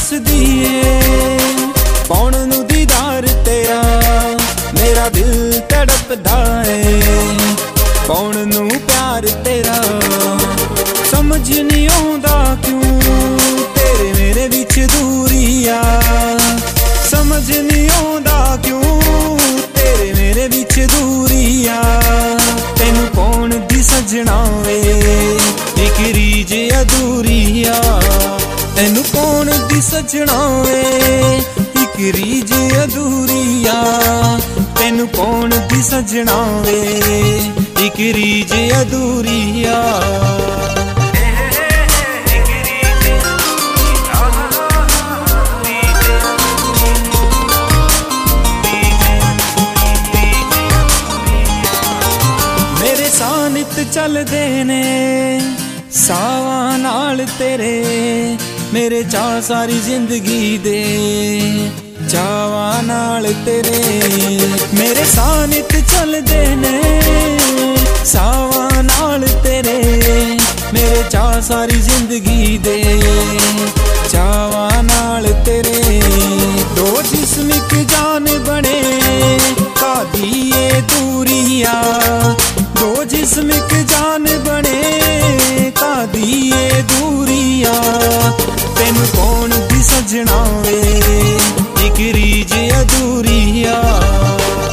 तरसदी ਏ पाउण नू दीदार तेरा मेरा दिल तड़पदा ਏ पाउण नू प्यार तेरा समझ नहीं आउंदा क्यों तेरे मेरे विच दूरी आ समझ नहीं आउंदा क्यों तेरे मेरे विच दूरी आ तैनू कौन दी सजना वे इक रीज अधूरी आ तैनू कौन दी सजना वे इक रीज अधूरी आ तैनू कौन दी सजना वे इक रीज अधूरी आ मेरे सानित चलदे ने सावां नाल तेरे मेरे चाह सारी जिंदगी दे चावां नाल तेरे मेरे सानित चलदे ने सावां नाल तेरे मेरे चाह सारी जिंदगी दे चावां नाल तेरे दो जिस्म इक जान बने कादी ए दूरिया दो जिस्म इक जान बने कादी ए दूरिया तैनू कौन दी सजना वे इक रीज अधूरी आ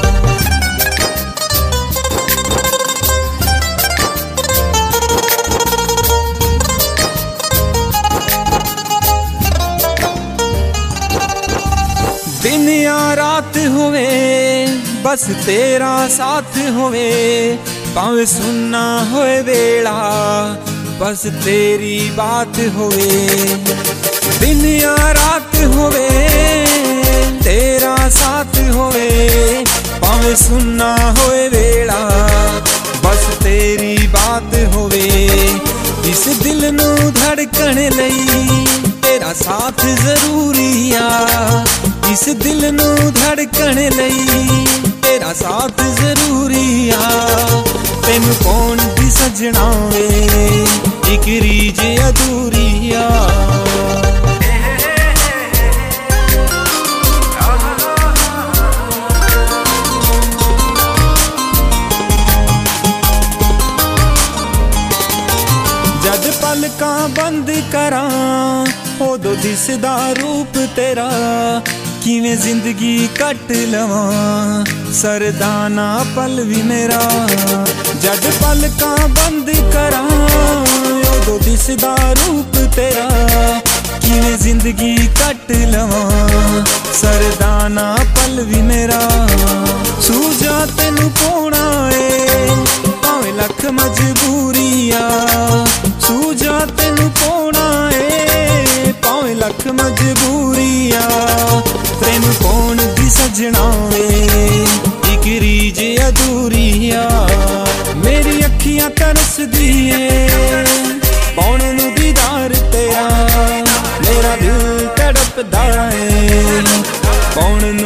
दिन या रात होवे बस तेरा साथ होवे भावें सुनना होए वेला बस तेरी बात होवे दिन या रात होवे तेरा साथ होवे भावें सुनना होए वेला बस तेरी बात होवे इस दिल नू धड़कन लई तेरा साथ जरूरी आ इस दिल नू धड़कन लई तेरा साथ जरूरी आ तैनू कौन दी सजना वे इक रीज अधूरी आ जद पलकां बंद करां उदों दिसदा रूप तेरा किवें जिंदगी कट लवां सरदाना पल भी मेरा जद पलकां बंद करां उदों दिसदा रूप तेरा किवें जिंदगी कट लवां सरदाना पल भी मेरा सूझा तैनू पाउणा ए भावें लख मजबूरी आ सूझा तैनू पाउणा ए भावें लख मजबूरी आ तैनू कौन दी सजना वे इक रीज अधूरी आ मेरी अखियां तरसदी ए पाउण नू दीदार तेरा मेरा दिल तड़पदा ए पाउण